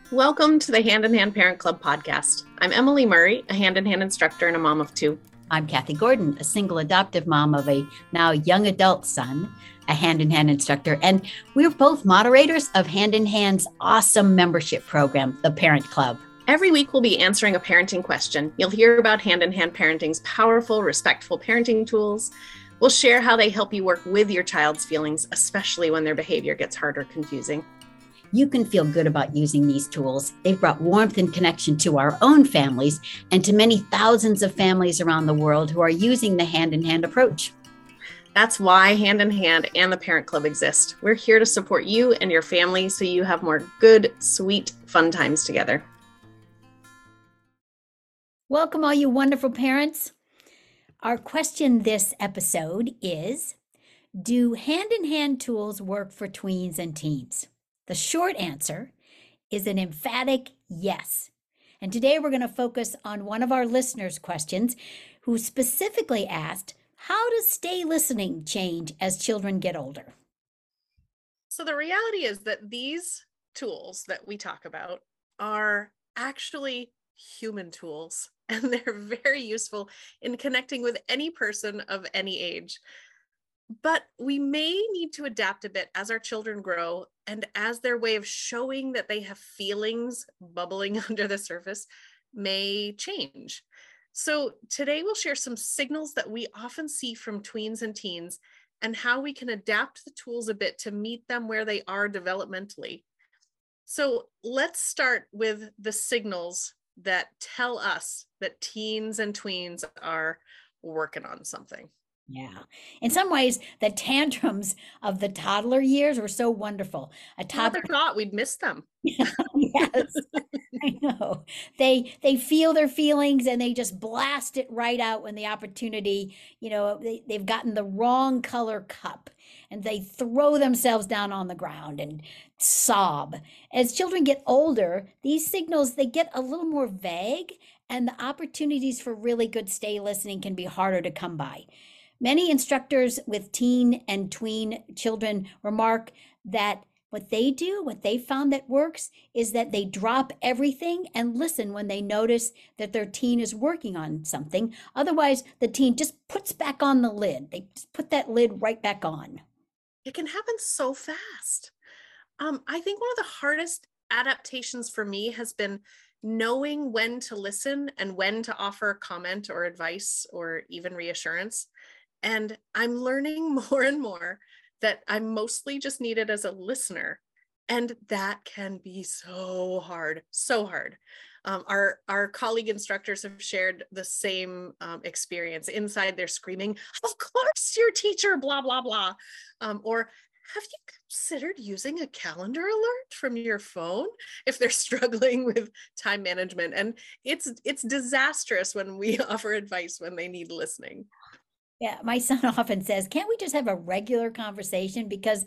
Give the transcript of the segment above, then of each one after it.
Welcome to the Hand in Hand Parent Club podcast. I'm Emily Murray, a hand in hand instructor and a mom of two. I'm Kathy Gordon, a single adoptive mom of a now young adult son, a hand in hand instructor, and we're both moderators of Hand in Hand's awesome membership program, the Parent Club. Every week, we'll be answering a parenting question. You'll hear about Hand in Hand Parenting's powerful, respectful parenting tools. We'll share how they help you work with your child's feelings, especially when their behavior gets hard or confusing. You can feel good about using these tools. They've brought warmth and connection to our own families and to many thousands of families around the world who are using the hand in hand approach. That's why Hand in Hand and the Parent Club exist. We're here to support you and your family so you have more good, sweet, fun times together. Welcome, all you wonderful parents. Our question this episode is, do hand in hand tools work for tweens and teens? The short answer is an emphatic yes. And today we're going to focus on one of our listeners' questions who specifically asked, how does stay listening change as children get older? So the reality is that these tools that we talk about are actually human tools, and they're very useful in connecting with any person of any age. But we may need to adapt a bit as our children grow and as their way of showing that they have feelings bubbling under the surface may change. So today we'll share some signals that we often see from tweens and teens and how we can adapt the tools a bit to meet them where they are developmentally. So let's start with the signals that tell us that teens and tweens are working on something. Yeah. In some ways, the tantrums of the toddler years were so wonderful. A toddler thought we'd miss them. Yes, I know. They feel their feelings and they just blast it right out when the opportunity, they've gotten the wrong color cup and they throw themselves down on the ground and sob. As children get older, these signals, they get a little more vague and the opportunities for really good stay listening can be harder to come by. Many instructors with teen and tween children remark that what they found that works is that they drop everything and listen when they notice that their teen is working on something. Otherwise, the teen just puts back on the lid. They just put that lid right back on. It can happen so fast. I think one of the hardest adaptations for me has been knowing when to listen and when to offer comment or advice or even reassurance. And I'm learning more and more that I'm mostly just needed as a listener. And that can be so hard, so hard. Our colleague instructors have shared the same experience. Inside they're screaming, of course your teacher, blah, blah, blah. Or have you considered using a calendar alert from your phone if they're struggling with time management? And it's disastrous when we offer advice when they need listening. Yeah, my son often says, can't we just have a regular conversation? Because,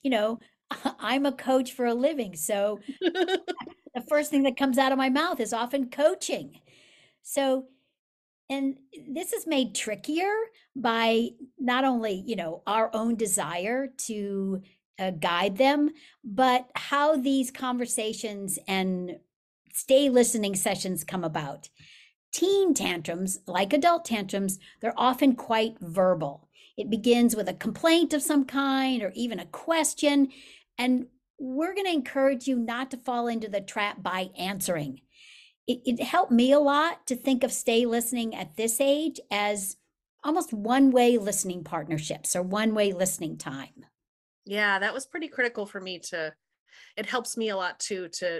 I'm a coach for a living. So the first thing that comes out of my mouth is often coaching. So, and this is made trickier by not only, our own desire to guide them, but how these conversations and stay listening sessions come about. Teen tantrums, like adult tantrums, they're often quite verbal. It begins with a complaint of some kind or even a question. And we're going to encourage you not to fall into the trap by answering. It helped me a lot to think of stay listening at this age as almost one-way listening partnerships or one-way listening time. Yeah, that was pretty critical for me it helps me a lot too, to,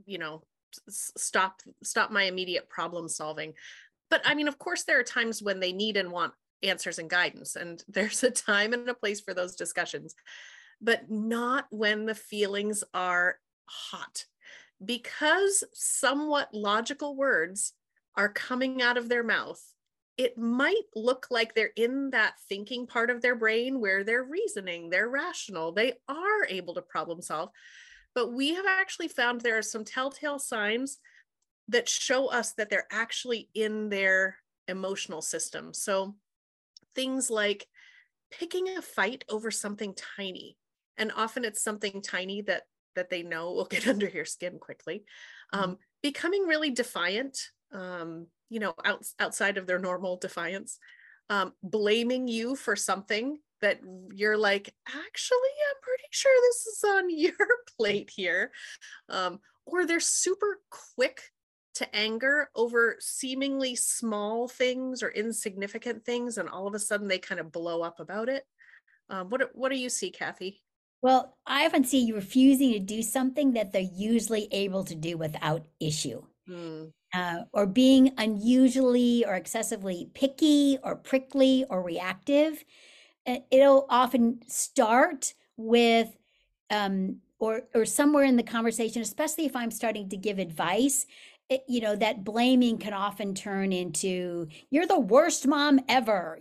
stop my immediate problem solving. But I mean, of course, there are times when they need and want answers and guidance, and there's a time and a place for those discussions, but not when the feelings are hot, because somewhat logical words are coming out of their mouth. It might look like they're in that thinking part of their brain where they're reasoning, they're rational, they are able to problem solve. But we have actually found there are some telltale signs that show us that they're actually in their emotional system. So things like picking a fight over something tiny. And often it's something tiny that that they know will get under your skin quickly. Becoming really defiant, outside of their normal defiance, blaming you for something that you're like, actually, I'm pretty sure this is on your plate here. Or they're super quick to anger over seemingly small things or insignificant things, and all of a sudden they kind of blow up about it. What do you see, Kathy? Well, I often see you refusing to do something that they're usually able to do without issue. Mm. Or being unusually or excessively picky or prickly or reactive. It'll often start with, or somewhere in the conversation, especially if I'm starting to give advice, that blaming can often turn into, you're the worst mom ever,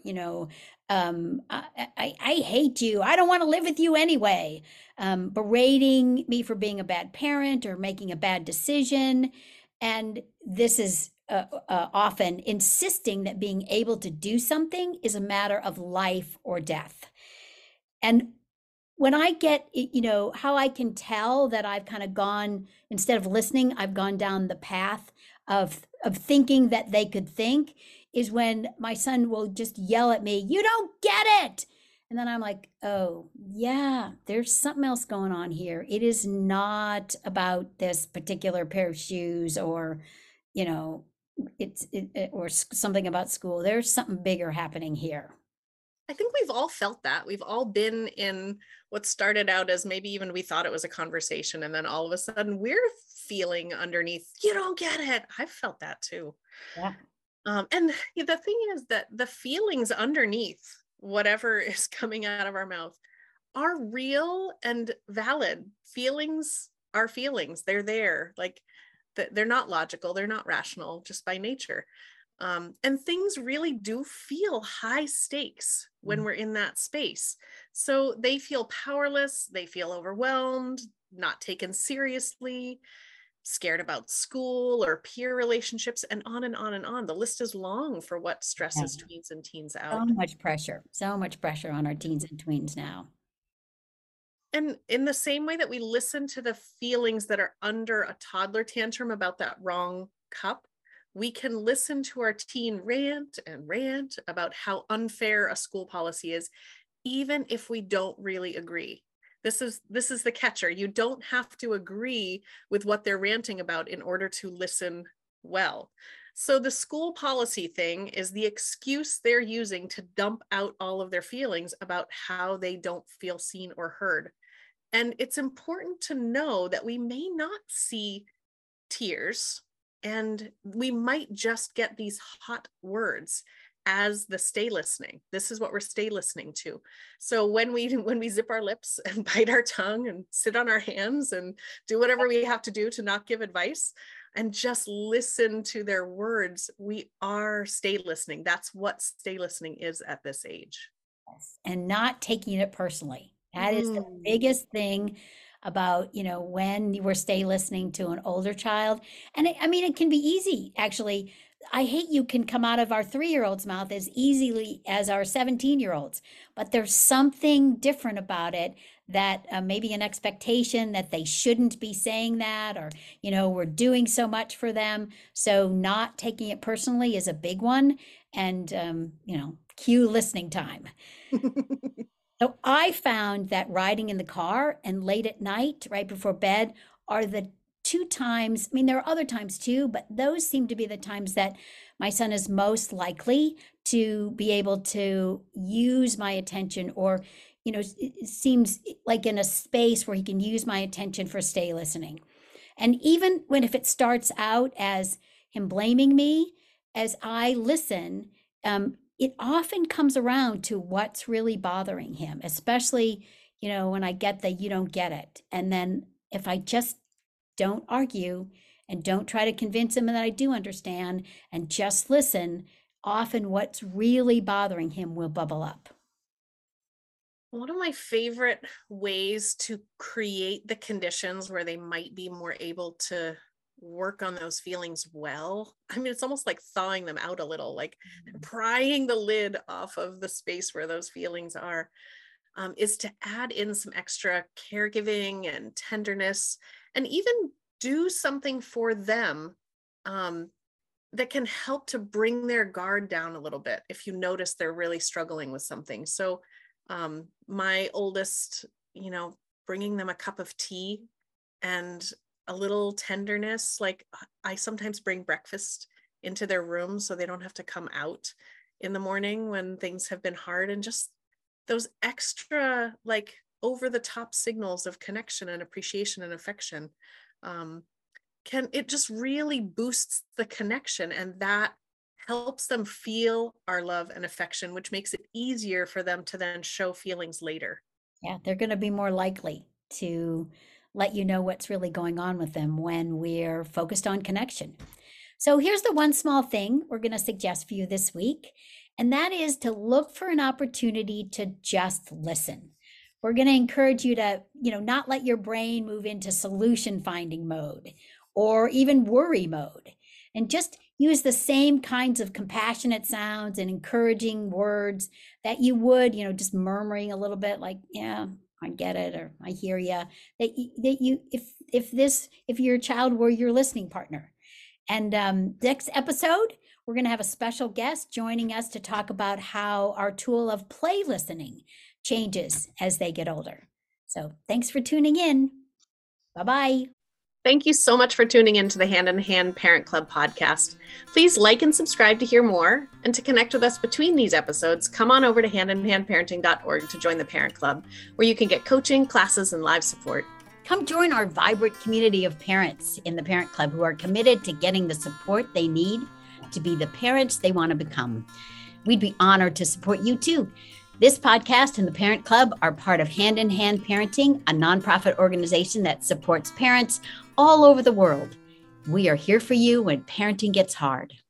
I hate you. I don't want to live with you anyway. Berating me for being a bad parent or making a bad decision. And this is often insisting that being able to do something is a matter of life or death. And when I get, how I can tell that I've kind of gone, instead of listening, I've gone down the path of thinking that they could think, is when my son will just yell at me, "You don't get it." And then I'm like, oh, yeah, there's something else going on here. It is not about this particular pair of shoes, or, or something about school. There's something bigger happening here. I think we've all felt that. We've all been in what started out as maybe even we thought it was a conversation, and then all of a sudden we're feeling underneath, you don't get it. I've felt that too. Yeah. And the thing is that the feelings underneath whatever is coming out of our mouth are real and valid. Feelings are feelings. They're there. Like, they're not logical. They're not rational just by nature. And things really do feel high stakes when we're in that space. So they feel powerless. They feel overwhelmed, not taken seriously, scared about school or peer relationships, and on and on and on. The list is long for what stresses Yeah. tweens and teens So out. much pressure on our teens and tweens now. And in the same way that we listen to the feelings that are under a toddler tantrum about that wrong cup, we can listen to our teen rant and rant about how unfair a school policy is, even if we don't really agree. This is the catcher. You don't have to agree with what they're ranting about in order to listen well. So the school policy thing is the excuse they're using to dump out all of their feelings about how they don't feel seen or heard. And it's important to know that we may not see tears, and we might just get these hot words as the stay listening. This is what we're stay listening to. So when we zip our lips and bite our tongue and sit on our hands and do whatever we have to do to not give advice and just listen to their words, we are stay listening. That's what stay listening is at this age. Yes. And not taking it personally. That is the biggest thing about, when you were stay listening to an older child. And it can be easy, actually. I hate you can come out of our 3-year-old's mouth as easily as our 17-year-olds, but there's something different about it, that maybe an expectation that they shouldn't be saying that, or, we're doing so much for them. So not taking it personally is a big one. And, cue listening time. So I found that riding in the car and late at night, right before bed, are the 2 times. I mean, there are other times too, but those seem to be the times that my son is most likely to be able to use my attention, or, it seems like in a space where he can use my attention for stay listening. And even if it starts out as him blaming me, as I listen, it often comes around to what's really bothering him, especially, when I get the, you don't get it. And then if I just don't argue and don't try to convince him that I do understand and just listen, often what's really bothering him will bubble up. One of my favorite ways to create the conditions where they might be more able to work on those feelings well, I mean, it's almost like thawing them out a little, like prying the lid off of the space where those feelings are, is to add in some extra caregiving and tenderness, and even do something for them that can help to bring their guard down a little bit if you notice they're really struggling with something. So my oldest, bringing them a cup of tea and a little tenderness, like I sometimes bring breakfast into their room so they don't have to come out in the morning when things have been hard, and just those extra, like, over the top signals of connection and appreciation and affection, it just really boosts the connection, and that helps them feel our love and affection, which makes it easier for them to then show feelings later. Yeah, they're going to be more likely to let you know what's really going on with them when we're focused on connection. So here's the one small thing we're going to suggest for you this week, and that is to look for an opportunity to just listen. We're going to encourage you to, not let your brain move into solution finding mode or even worry mode, and just use the same kinds of compassionate sounds and encouraging words that you would, just murmuring a little bit, like, yeah, I get it, or I hear you, if your child were your listening partner. And next episode, we're going to have a special guest joining us to talk about how our tool of play listening changes as they get older. So thanks for tuning in. Bye-bye. Thank you so much for tuning in to the Hand in Hand Parent Club podcast. Please like and subscribe to hear more. And to connect with us between these episodes, come on over to handinhandparenting.org to join the Parent Club, where you can get coaching, classes, and live support. Come join our vibrant community of parents in the Parent Club who are committed to getting the support they need to be the parents they want to become. We'd be honored to support you too. This podcast and the Parent Club are part of Hand in Hand Parenting, a nonprofit organization that supports parents all over the world. We are here for you when parenting gets hard.